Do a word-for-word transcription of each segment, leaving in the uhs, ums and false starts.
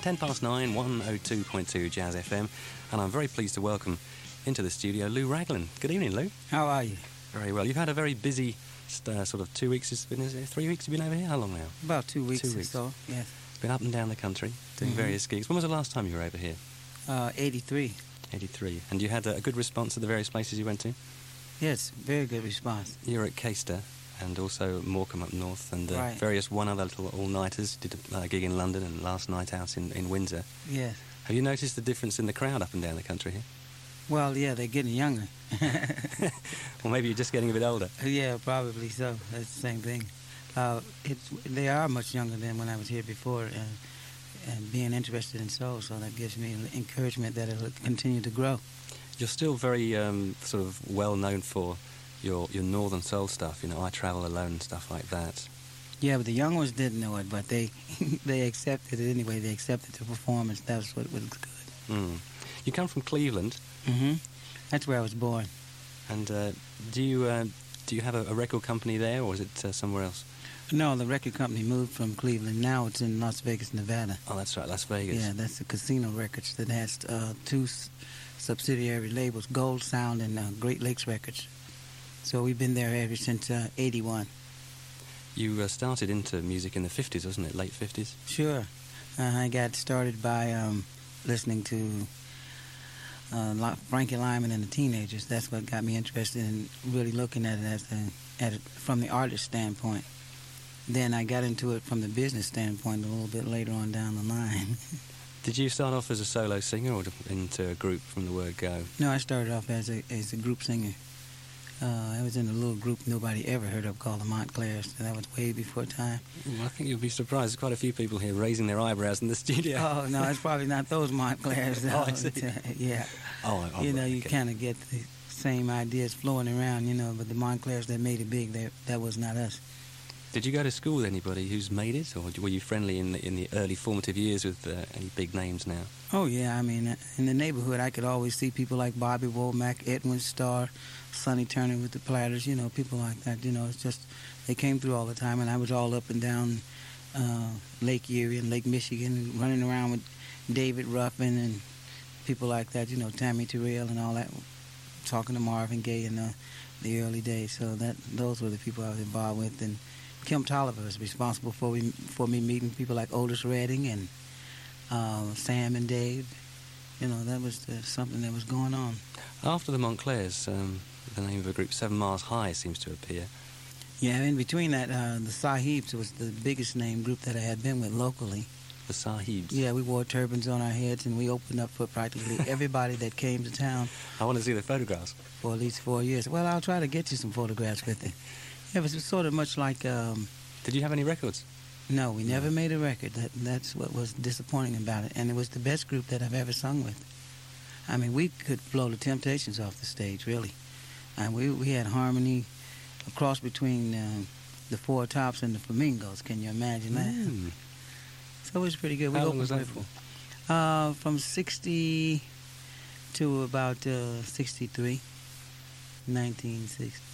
ten past nine, one oh two point two Jazz F M, and I'm very pleased to welcome into the studio Lou Raglan. Good evening, Lou. How are you? Very well. You've had a very busy uh, sort of two weeks, it's been, is it three weeks you've been over here? How long now? About two weeks, two weeks. or so, yes. Been up and down the country, doing mm-hmm. various gigs. When was the last time you were over here? Uh, eighty-three. eighty-three. And you had a, a good response at the various places you went to? Yes, very good response. You were at Caister and also Morecambe up north, and uh, right. various one other little all-nighters. Did a uh, gig in London and last night out in, in Windsor. Yes. Have you noticed the difference in the crowd up and down the country here? Well, yeah, they're getting younger. Well, maybe you're just getting a bit older. Yeah, probably so. That's the same thing. Uh, it's, they are much younger than when I was here before, uh, and being interested in soul, so that gives me encouragement that it'll continue to grow. You're still very um, sort of well known for your your Northern Soul stuff, you know, I Travel Alone and stuff like that. Yeah, but the young ones didn't know it, but they they accepted it anyway. They accepted the performance. That's what was good. Mm. You come from Cleveland. Mm-hmm. That's where I was born. And uh, do you uh, do you have a, a record company there, or is it uh, somewhere else? No, the record company moved from Cleveland. Now it's in Las Vegas, Nevada. Oh, that's right, Las Vegas. Yeah, that's the Casino Records that has uh, two s- subsidiary labels, Gold Sound and uh, Great Lakes Records. So we've been there ever since uh, eighty-one. You uh, started into music in the fifties, wasn't it? Late fifties? Sure. Uh, I got started by um, listening to uh, Frankie Lyman and the Teenagers. That's what got me interested in really looking at it, as a, at it from the artist standpoint. Then I got into it from the business standpoint a little bit later on down the line. Did you start off as a solo singer or into a group from the word go? No, I started off as a as a group singer. Uh, I was in a little group nobody ever heard of called the Montclairs, and that was way before time. Well, I think you'll be surprised. There's quite a few people here raising their eyebrows in the studio. Oh, no, it's probably not those Montclairs. Oh, I see. Yeah. Oh, oh, you know, right, you okay. kind of get the same ideas flowing around, you know, but the Montclairs that made it big, that was not us. Did you go to school with anybody who's made it, or were you friendly in the, in the early formative years with uh, any big names now? Oh, yeah. I mean, in the neighborhood, I could always see people like Bobby Womack, Edwin Starr, Sonny Turner with the Platters, you know, people like that. You know, it's just, they came through all the time, and I was all up and down uh, Lake Erie and Lake Michigan, running around with David Ruffin and people like that, you know, Tammy Terrell and all that, talking to Marvin Gaye in the, the early days. So that those were the people I was involved with. And Kim Tolliver was responsible for me, for me meeting people like Otis Redding and uh, Sam and Dave. You know, that was uh, something that was going on. After the Montclairs, um, the name of a group, Seven Miles High, seems to appear. Yeah, in between that, uh, the Sahibs was the biggest name group that I had been with locally. The Sahibs? Yeah, we wore turbans on our heads, and we opened up for practically everybody that came to town. I want to see the photographs. For at least four years. Well, I'll try to get you some photographs with it. It was sort of much like... Um, Did you have any records? No, we never made a record. That That's what was disappointing about it. And it was the best group that I've ever sung with. I mean, we could blow the Temptations off the stage, really. And we we had harmony, a cross between uh, the Four Tops and the Flamingos. Can you imagine that? Mm. So it was pretty good. We How long was that for? Uh, from sixty to about uh, sixty-three, nineteen sixty.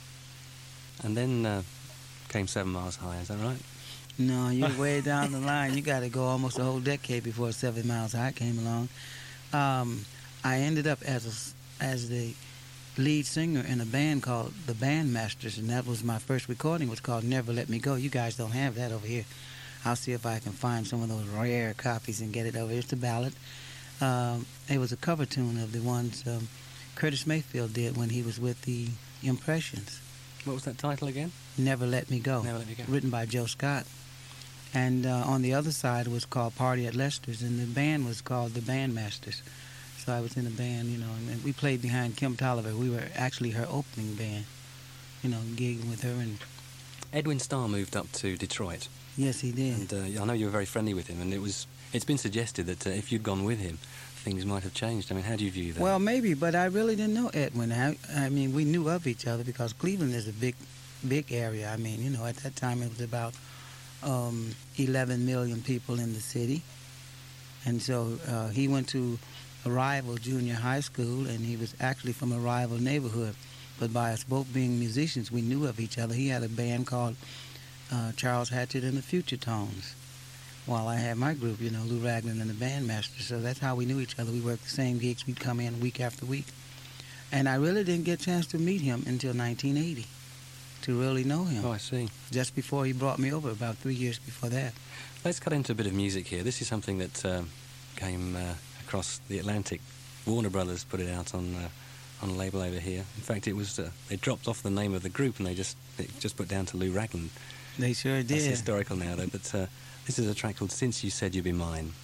And then uh, came Seven Miles High, is that right? No, you're way down the line. You got to go almost a whole decade before Seven Miles High came along. Um, I ended up as a, as the lead singer in a band called the Bandmasters, and that was my first recording. It was called Never Let Me Go. You guys don't have that over here. I'll see if I can find some of those rare copies and get it over here. It's a ballad. Um, it was a cover tune of the ones um, Curtis Mayfield did when he was with the Impressions. What was that title again? Never Let Me Go. Never Let Me Go. Written by Joe Scott. And uh, on the other side was called Party at Lester's, and the band was called the Bandmasters. So I was in the band, you know, and we played behind Kim Tolliver. We were actually her opening band, you know, gigging with her. And Edwin Starr moved up to Detroit. Yes, he did. And uh, I know you were very friendly with him, and it was, it's been suggested that uh, if you'd gone with him, things might have changed. I mean, how do you view that? Well, maybe, but I really didn't know Edwin. I, I mean, we knew of each other because Cleveland is a big, big area. I mean, you know, at that time it was about um, eleven million people in the city. And so uh, he went to a rival junior high school, and he was actually from a rival neighborhood. But by us both being musicians, we knew of each other. He had a band called uh, Charles Hatchett and the Future Tones. while I had my group, you know, Lou Ragland and the Bandmaster. So that's how we knew each other. We worked the same gigs. We'd come in week after week. And I really didn't get a chance to meet him until nineteen eighty, to really know him. Oh, I see. Just before he brought me over, about three years before that. Let's cut into a bit of music here. This is something that um, came uh, across the Atlantic. Warner Brothers put it out on uh, on a label over here. In fact, it was uh, they dropped off the name of the group and they just they just put down to Lou Ragland. They sure did. That's historical now, though. But uh, this is a track called "Since You Said You'd Be Mine."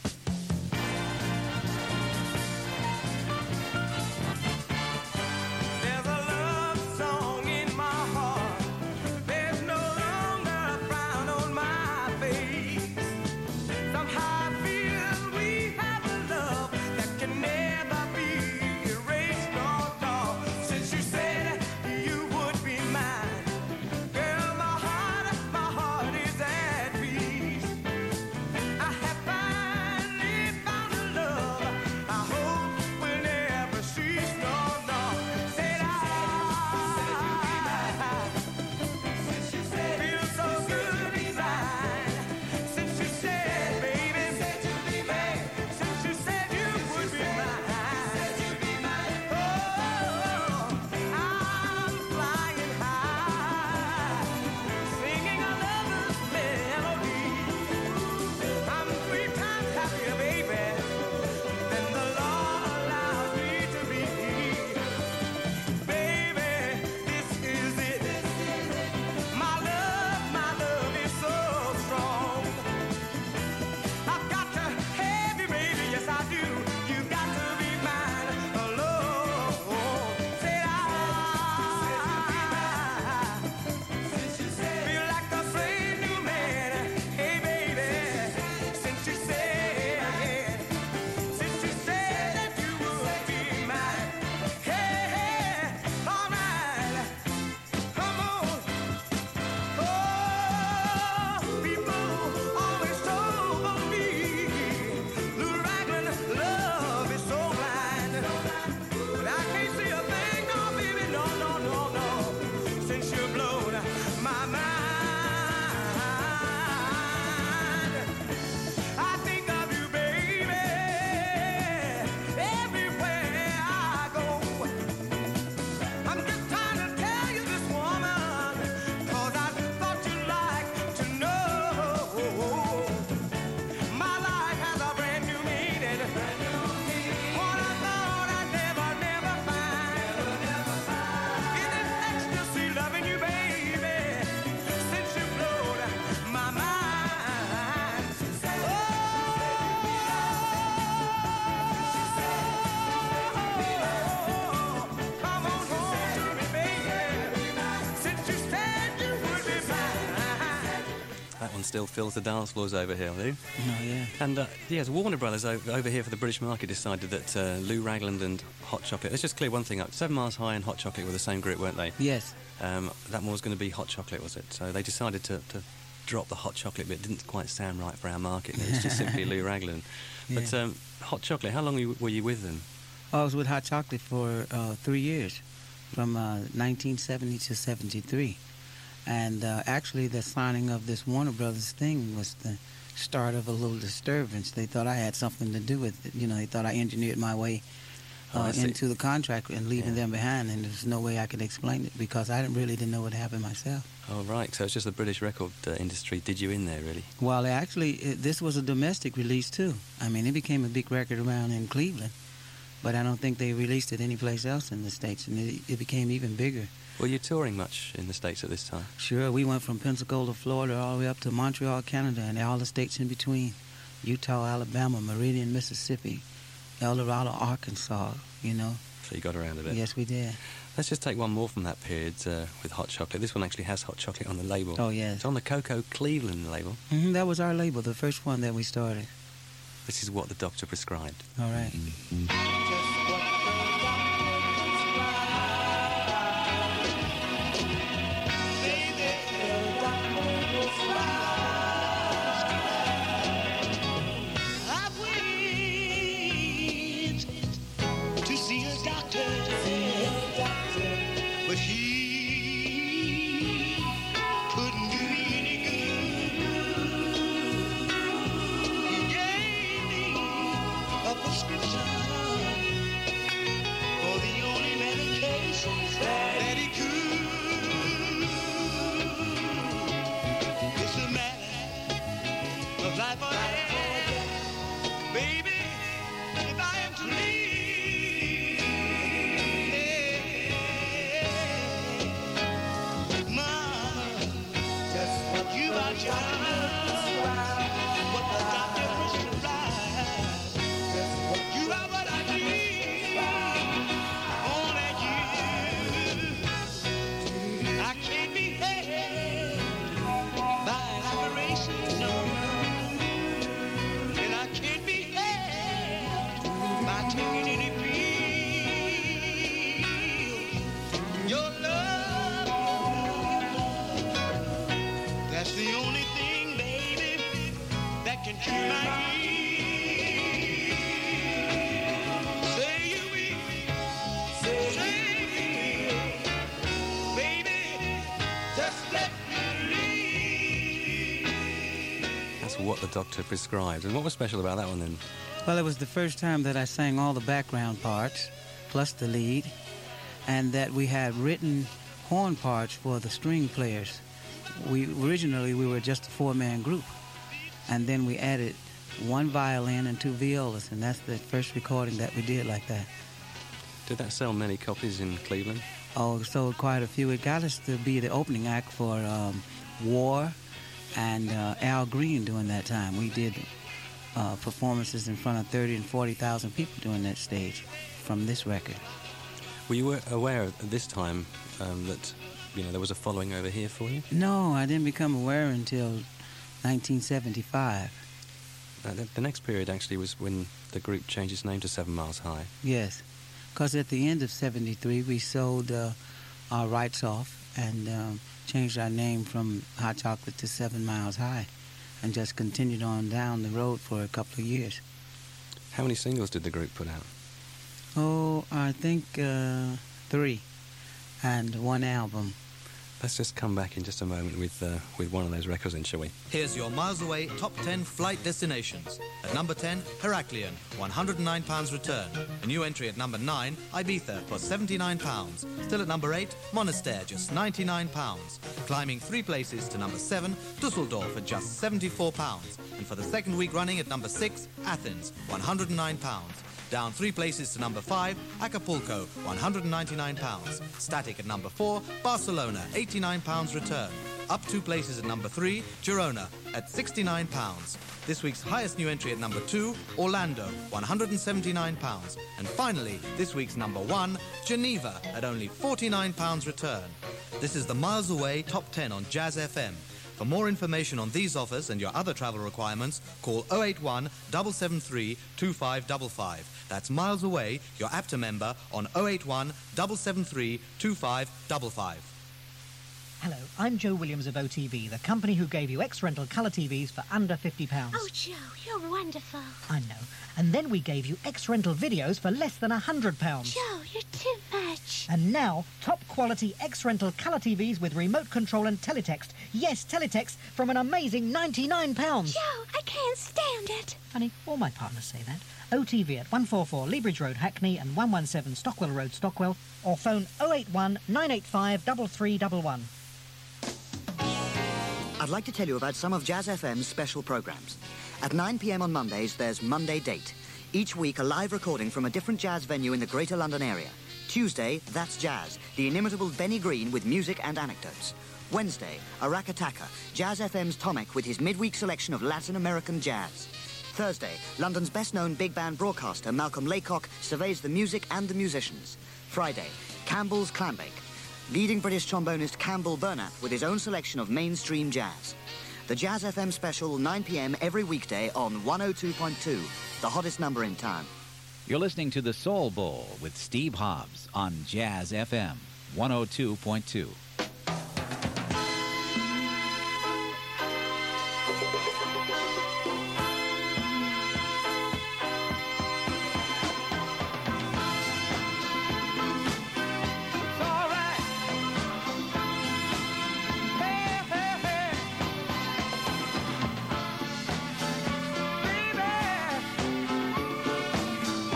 Still fills the dance floors over here, Lou. Oh, yeah. And, uh, yes, Warner Brothers over, over here for the British market decided that uh, Lou Ragland and Hot Chocolate... Let's just clear one thing up. Seven Miles High and Hot Chocolate were the same group, weren't they? Yes. Um, that one was going to be Hot Chocolate, was it? So they decided to, to drop the Hot Chocolate bit. It didn't quite sound right for our market. It was just simply Lou Ragland. Yeah. But um, Hot Chocolate, how long were you, were you with them? I was with Hot Chocolate for uh, three years, from uh, nineteen seventy to seventy-three. And uh, actually, the signing of this Warner Brothers thing was the start of a little disturbance. They thought I had something to do with it. You know, they thought I engineered my way uh, oh, into the contract and leaving yeah. them behind, and there's no way I could explain it because I didn't, really didn't know what happened myself. Oh, right. So it's just the British record uh, industry did you in there, really? Well, actually, it, this was a domestic release, too. I mean, it became a big record around in Cleveland, but I don't think they released it anyplace else in the States, and it, it became even bigger. Were you touring much in the States at this time? Sure. We went from Pensacola, Florida, all the way up to Montreal, Canada, and all the states in between. Utah, Alabama, Meridian, Mississippi, El Dorado, Arkansas, you know. So you got around a bit. Yes, we did. Let's just take one more from that period uh, with Hot Chocolate. This one actually has Hot Chocolate on the label. Oh, yes. It's on the Coco Cleveland label. Mm-hmm, that was our label, the first one that we started. This is what the doctor prescribed. All right. doctor prescribed. And what was special about that one then? Well, it was the first time that I sang all the background parts, plus the lead, and that we had written horn parts for the string players. We originally we were just a four-man group, and then we added one violin and two violas, and that's the first recording that we did like that. Did that sell many copies in Cleveland? Oh, it sold quite a few. It got us to be the opening act for um, War and uh, Al Green during that time. We did uh, performances in front of thirty and forty thousand people during that stage from this record. Were you aware at this time um, that you know there was a following over here for you? No, I didn't become aware until nineteen seventy-five. Uh, the, the next period actually was when the group changed its name to Seven Miles High. Yes, because at the end of seventy-three we sold uh, our rights off and um, changed our name from Hot Chocolate to Seven Miles High, and just continued on down the road for a couple of years. How many singles did the group put out? Oh, I think uh, three, and one album. Let's just come back in just a moment with uh, with one of those records in, shall we? Here's your Miles Away top ten flight destinations. At number ten, Heraklion, one hundred nine pounds return. A new entry at number nine, Ibiza, for seventy-nine pounds. Still at number eight, Monastir, just ninety-nine pounds. Climbing three places to number seven, Dusseldorf at just seventy-four pounds. And for the second week running at number six, Athens, one hundred nine pounds. Down three places to number five, Acapulco, one hundred ninety-nine pounds. Static at number four, Barcelona, eighty-nine pounds return. Up two places at number three, Girona, at sixty-nine pounds. This week's highest new entry at number two, Orlando, one hundred seventy-nine pounds. And finally, this week's number one, Geneva, at only forty-nine pounds return. This is the Miles Away Top ten on Jazz F M. For more information on these offers and your other travel requirements, call oh eight one, seven seven three, two five five five. That's Miles Away, your A P T A member, on oh eight one, seven seven three, two five five five. Hello, I'm Joe Williams of O T V, the company who gave you X-Rental colour T Vs for under fifty pounds. Oh, Joe, you're wonderful. I know. And then we gave you X-Rental videos for less than one hundred pounds. Joe, you're too much. And now, top-quality X-Rental colour T Vs with remote control and teletext. Yes, teletext from an amazing ninety-nine pounds. Joe, I can't stand it. Honey, all my partners say that. O T V at one forty-four Leabridge Road, Hackney, and one seventeen Stockwell Road, Stockwell, or phone oh eight one, nine eight five, three three one one. I'd like to tell you about some of Jazz F M's special programs. At nine p m on Mondays, there's Monday Date. Each week, a live recording from a different jazz venue in the Greater London area. Tuesday, That's Jazz, the inimitable Benny Green with music and anecdotes. Wednesday, Arakataka, Jazz F M's Tomek with his midweek selection of Latin American jazz. Thursday, London's best-known big band broadcaster, Malcolm Laycock, surveys the music and the musicians. Friday, Campbell's Clambake, leading British trombonist Campbell Burnap with his own selection of mainstream jazz. The Jazz F M special, nine p m every weekday on one oh two point two, the hottest number in town. You're listening to The Soul Bowl with Steve Hobbs on Jazz F M one oh two point two.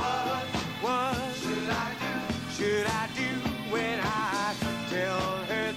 Should I do when I tell her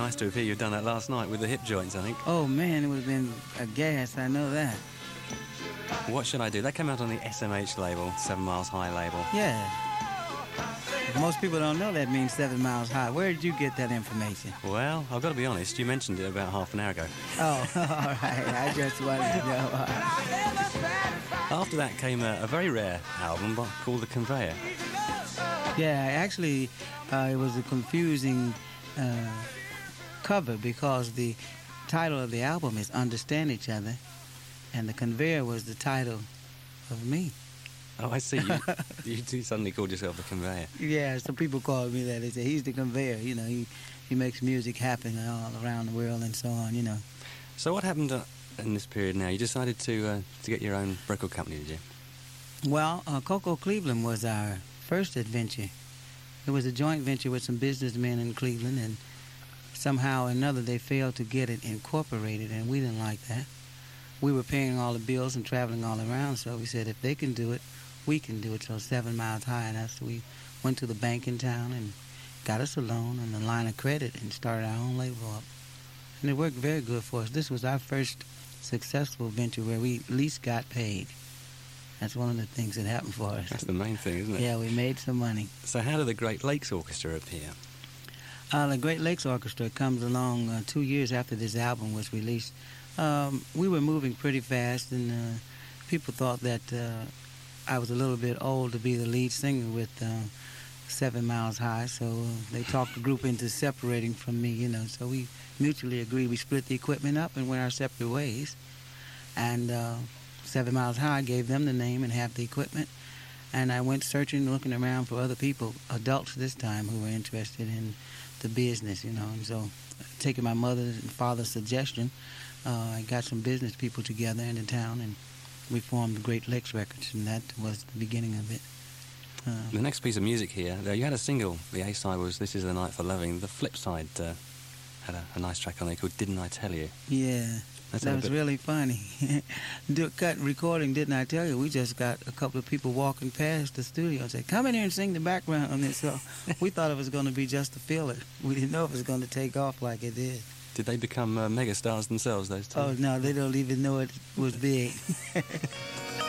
nice to have heard you've done that last night with the hip joints, I think. Oh, man, it would have been a gas, I know that. What should I do? That came out on the S M H label, Seven Miles High label. Yeah. Most people don't know that means Seven Miles High. Where did you get that information? Well, I've got to be honest, you mentioned it about half an hour ago. Oh, all right. I just wanted to know. After that came a, a very rare album by, called The Conveyor. Yeah, actually, uh, it was a confusing uh, cover because the title of the album is Understand Each Other, and The Conveyor was the title of me. Oh, I see. You, you, you suddenly called yourself The Conveyor. Yeah, some people call me that. They say, he's the conveyor. You know, he, he makes music happen all around the world and so on, you know. So what happened uh, in this period now? You decided to uh, to get your own record company, did you? Well, uh, Coco Cleveland was our first adventure. It was a joint venture with some businessmen in Cleveland, and somehow or another they failed to get it incorporated, and we didn't like that. We were paying all the bills and traveling all around, so we said if they can do it, we can do it. So Seven Miles High, and that's we went to the bank in town and got us a loan and a line of credit and started our own label up. And it worked very good for us. This was our first successful venture where we at least got paid. That's one of the things that happened for us. That's the main thing, isn't it? Yeah, we made some money. So how did the Great Lakes Orchestra appear? Uh, the Great Lakes Orchestra comes along uh, two years after this album was released. Um, we were moving pretty fast, and uh, people thought that uh, I was a little bit old to be the lead singer with uh, Seven Miles High, so uh, they talked the group into separating from me, you know. So we mutually agreed. We split the equipment up and went our separate ways. And uh, Seven Miles High gave them the name and half the equipment. And I went searching, looking around for other people, adults this time, who were interested in the business, you know. And so, taking my mother's and father's suggestion, uh, I got some business people together in the town, and we formed the Great Lakes Records, and that was the beginning of it. Uh, the next piece of music here, there you had a single. The A-side was This Is the Night for Loving. The flip side uh, had a, a nice track on there called Didn't I Tell You? Yeah. That's that was really funny. Do, cut recording, didn't I tell you? We just got a couple of people walking past the studio and said, come in here and sing the background on this. So we thought it was going to be just a filler. We didn't know it was going to take off like it did. Did they become uh, mega stars themselves, those two? Oh, no, they don't even know it was big.